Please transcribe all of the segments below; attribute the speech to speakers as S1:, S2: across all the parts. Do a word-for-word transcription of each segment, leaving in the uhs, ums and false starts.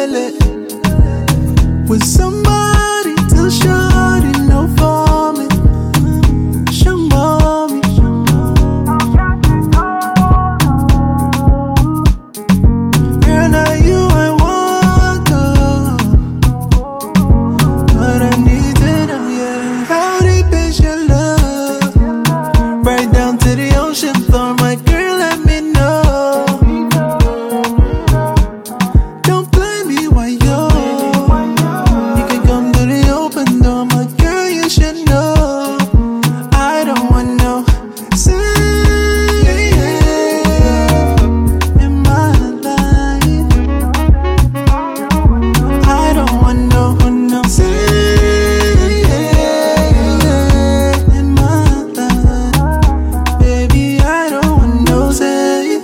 S1: lele. With somebody to shut it, no for me. Show mommy. Girl, now you I want to, but I need to know, yeah. How deep is your love? Right down to the ocean floor, my girl, let me know. Don't play me while you're, you can come to the open door, my girl, you should know. I don't want no say in my life. I don't want no, no say in my life. Baby, I don't want no say.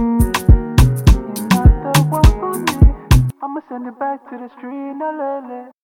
S1: I'ma send it back to the street, no lele.